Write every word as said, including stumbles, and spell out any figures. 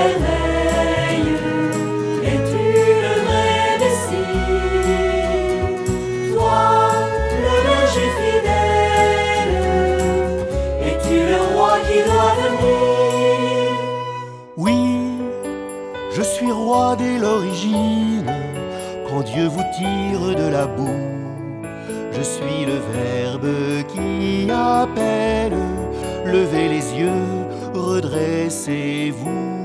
merveille, es-tu le vrai Messie? Toi, le berger fidèle, es-tu le roi qui doit venir? Oui, je suis roi dès l'origine, quand Dieu vous tire de la boue. Je suis le Verbe qui appelle, levez les yeux, redressez-vous.